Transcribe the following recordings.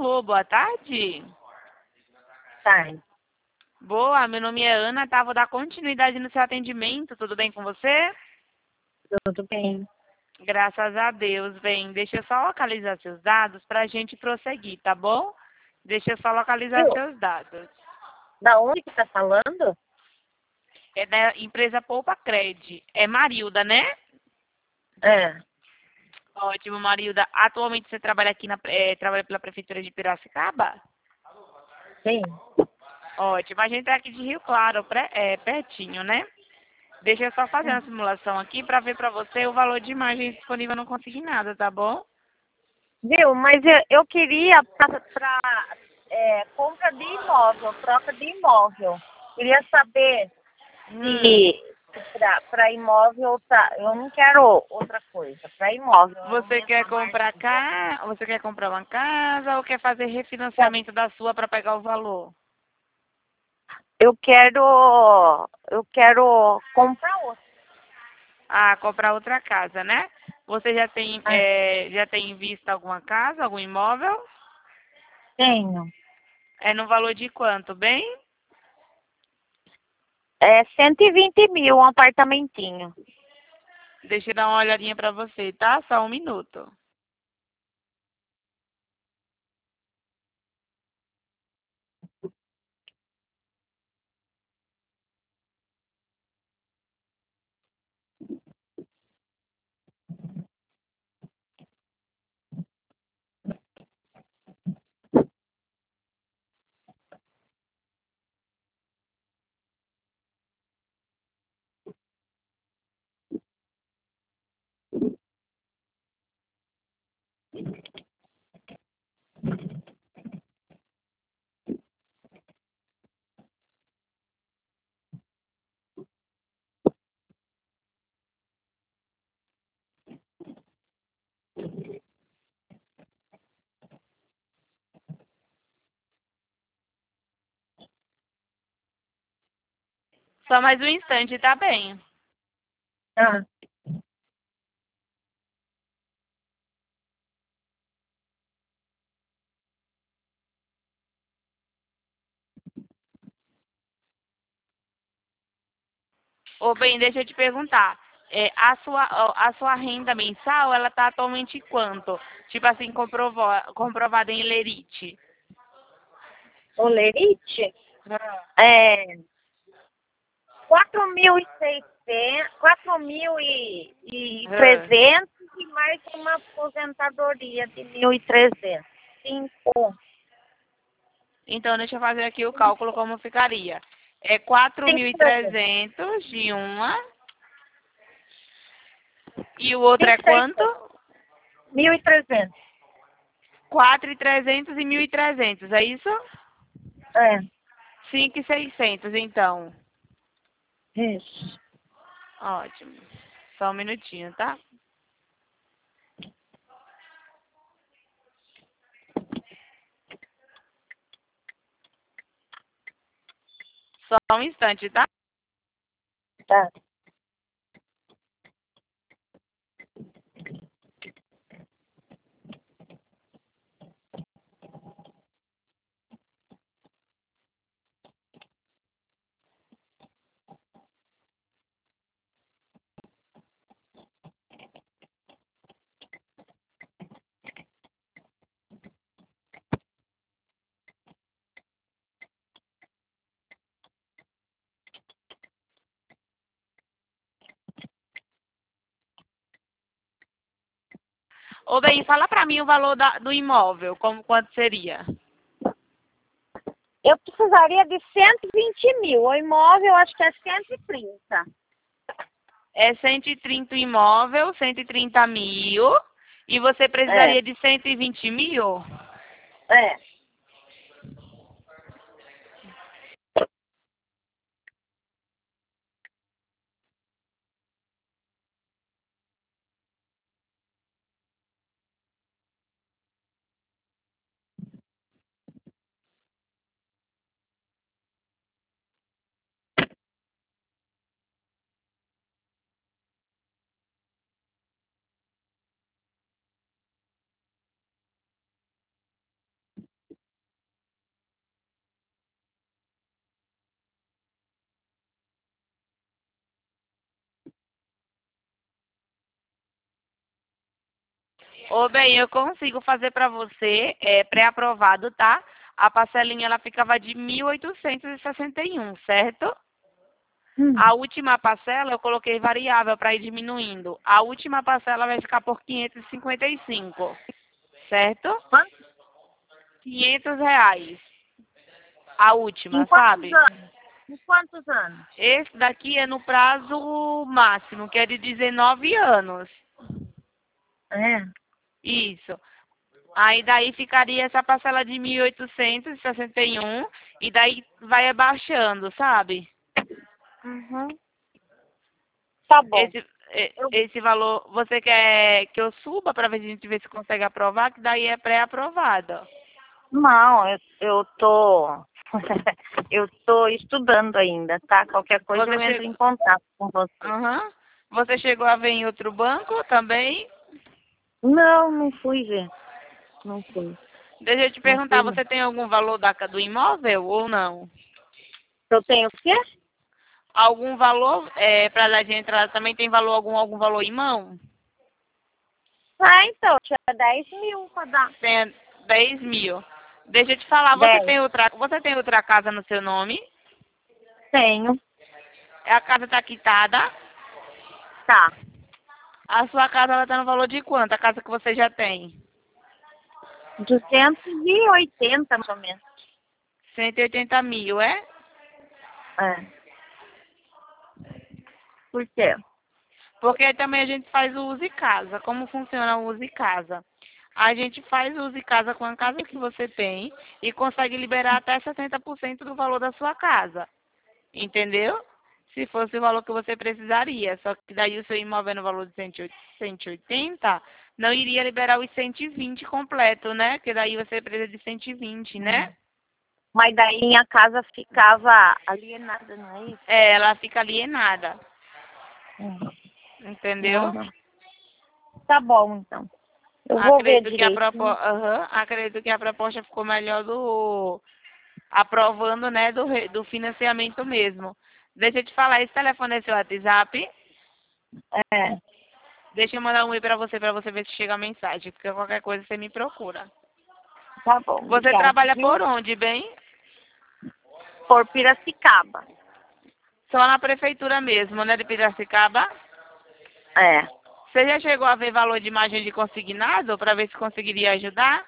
Alô, boa tarde. Tá, Boa, meu nome é Ana, tá? Vou dar continuidade no seu atendimento. Tudo bem com você? tudo bem. Graças a Deus. Bem, deixa eu só localizar seus dados para a gente prosseguir, tá bom? Deixa eu só localizar Viu? seus dados. Da onde que tá falando? É da empresa Poupa Cred. É Marilda, né? É, Ótimo, Marilda. Atualmente você trabalha aqui trabalha pela Prefeitura de Piracicaba? sim. Ótimo. A gente tá aqui de Rio Claro, pertinho, né? Deixa eu só fazer uma simulação aqui para ver para você o valor de imagem disponível. Eu não consegui nada, tá bom? Viu, mas eu queria para compra de imóvel, troca de imóvel. Queria saber Hum. se para imóvel, eu não quero outra coisa. Para imóvel, é a Você quer mesma marca comprar dos outros. Você quer comprar uma casa ou quer fazer refinanciamento da sua para pegar o valor? Eu quero comprar outra. Ah, comprar outra casa, né? Você Ah, já tem em vista alguma casa, algum imóvel? tenho. É no valor de quanto, bem? É 120 mil um apartamentinho. Deixa eu dar uma olhadinha para você, tá? Só um minuto. Só mais um instante, tá bem? Ah, Ô, bem, deixa eu te perguntar. A sua renda mensal, ela tá atualmente quanto? Tipo assim, comprovada em Lerite. Olerite? É, 4.600, 4.300 Ah. e mais uma aposentadoria de 1.300. 5, Então, deixa eu fazer aqui o cálculo como ficaria. É 5.300. 4.300 de uma. E o outro é quanto? 5.600. 1.300. 4.300 e 1.300, é isso? É, 5.600, então. isso. Ótimo. Só um minutinho, tá? Só um instante, tá? Tá. Ô, bem, fala pra mim o valor do imóvel, quanto seria? Eu precisaria de 120 mil. O imóvel acho que é 130. É 130 o imóvel, 130 mil. E você É, precisaria de 120 mil? é. Ô, bem, eu consigo fazer para você, pré-aprovado, tá? A parcelinha, ela ficava de 1.861, certo? Hum. A última parcela eu coloquei variável para ir diminuindo. A última parcela vai ficar por 555, certo? Quantos, R$ 500. A em última, quantos sabe? anos? Em quantos anos? Esse daqui é no prazo máximo, que é de 19 anos. É. Isso. Aí daí ficaria essa parcela de 1.861 e daí vai abaixando, sabe? Uhum. Tá bom. Eu, Esse valor, você quer que eu suba para ver se a gente vê se consegue aprovar, que daí é pré-aprovado. não, eu tô. Eu tô estudando ainda, tá? Qualquer coisa Você eu entro chegou, em contato com você. aham. Você chegou a ver em outro banco também? Não, não fui ver. Não fui. Deixa eu te Não fui, perguntar, não. você tem algum valor do imóvel ou não? Eu tenho o quê? Algum valor para dar de entrada também tem valor algum valor em mão? Ah, então, tinha 10 mil pra dar. Tem 10 mil. Deixa eu te falar, 10. você tem outra casa no seu nome? Tenho. A casa está quitada. Tá. A sua casa ela tá no valor de quanto? A casa que você já tem? 280 mais ou menos. 180 mil, é? É. Por quê? Porque também a gente faz o uso e casa. Como funciona o uso e casa? A gente faz o uso e casa com a casa que você tem e consegue liberar até 70% do valor da sua casa. Entendeu? Se fosse o valor que você precisaria. Só que daí o seu imóvel no valor de 180, não iria liberar os 120 completo, né? Porque daí você precisa de 120, né? Mas daí minha casa ficava alienada, não é isso? É, ela fica alienada. Hum. Entendeu? Uhum. Tá bom, então. Eu vou ver Acredito que a direitinho. proposta, acredito que a proposta ficou melhor do aprovando, né, do financiamento mesmo. Deixa eu te falar, esse telefone é seu WhatsApp? É. Deixa eu mandar um e-mail para você ver se chega a mensagem, porque qualquer coisa você me procura. Tá bom, Você obrigada, trabalha viu? por onde, bem? Por Piracicaba. Só na prefeitura mesmo, né, de Piracicaba? É. Você já chegou a ver valor de imagem de consignado para ver se conseguiria ajudar?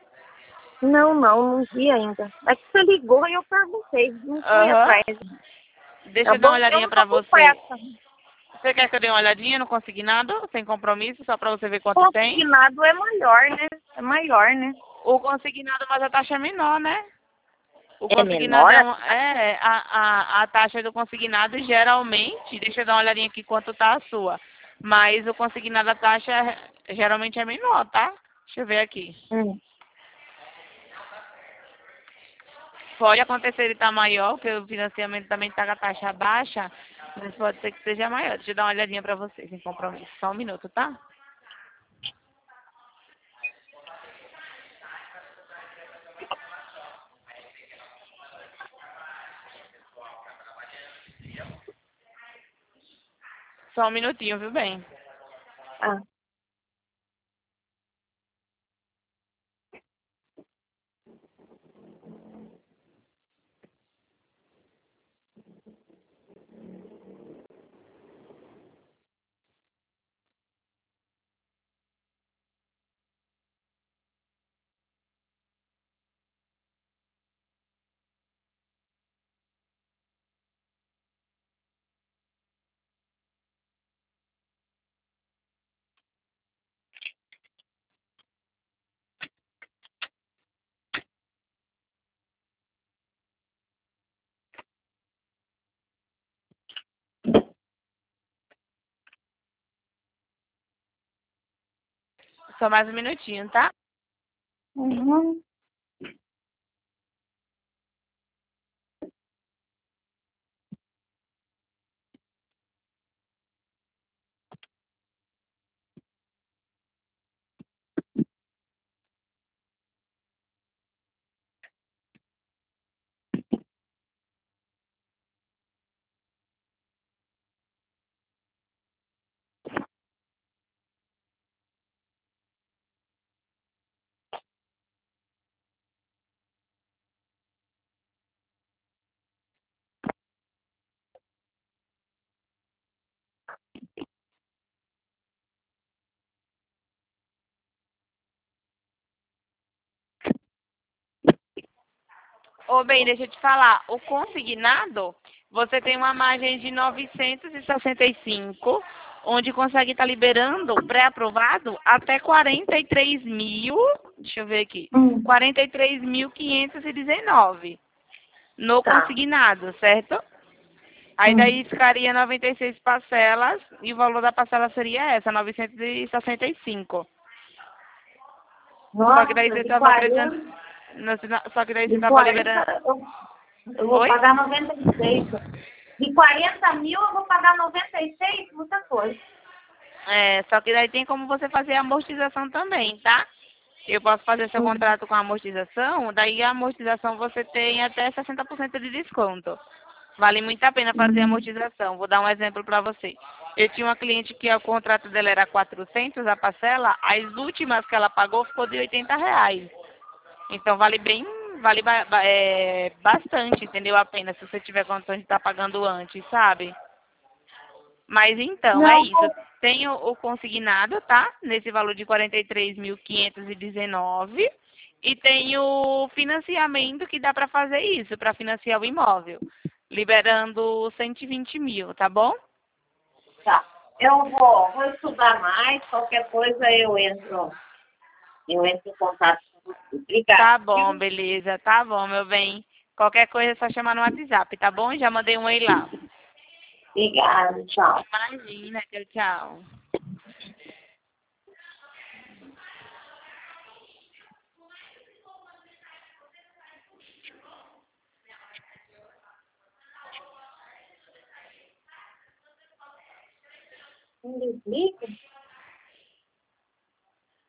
Não vi ainda. É que você ligou e eu perguntei. Não fui Aham. atrás. Deixa Tá eu dar bom? uma Eu olhadinha não para tô com você. pressa. Você quer que eu dê uma olhadinha no consignado, sem compromisso, só para você ver quanto tem? Consignado é maior, né? É maior, né? O consignado, mas a taxa é menor, né? O É consignado menor? a taxa do consignado geralmente, deixa eu dar uma olhadinha aqui quanto tá a sua. Mas o consignado a taxa geralmente é menor, tá? Deixa eu ver aqui. Hum. Pode acontecer ele estar maior, porque o financiamento também está com a taxa baixa, mas pode ser que seja maior. Deixa eu dar uma olhadinha para vocês, sem compromisso. Só um minuto, tá? Só um minutinho, viu bem? Ah. Só mais um minutinho, tá? Uhum. Ô, bem, deixa eu te falar. O consignado, você tem uma margem de 965, onde consegue estar liberando, pré-aprovado, até 43 mil, deixa eu ver aqui, 43.519 no Tá. consignado, certo? Aí daí ficaria 96 parcelas e o valor da parcela seria essa, 965. Só que daí Nossa, você de estava acreditando. 40, Só que daí você de estava 40 liberando. eu vou Oi? pagar 96. De 40 mil eu vou pagar 96, muita coisa. É, só que daí tem como você fazer a amortização também, tá? Eu posso fazer seu contrato com amortização, daí a amortização você tem até 60% de desconto. Vale muito a pena fazer a amortização. Vou dar um exemplo para você. Eu tinha uma cliente que o contrato dela era 400 a parcela, as últimas que ela pagou ficou de R$ 80. Então vale bastante, entendeu? A pena se você tiver condições de estar pagando antes, sabe? Mas então, é Não, isso. Tem o consignado, tá? Nesse valor de 43.519. E tem o financiamento que dá para fazer isso, para financiar o imóvel. Liberando 120 mil, tá bom? tá. Eu vou estudar mais, qualquer coisa eu entro em contato com você. Obrigada, Tá bom, viu? beleza. Tá bom, meu bem. Qualquer coisa é só chamar no WhatsApp, tá bom? Já mandei um aí lá. Obrigada, tchau. Imagina, tchau, tchau. Não desliga?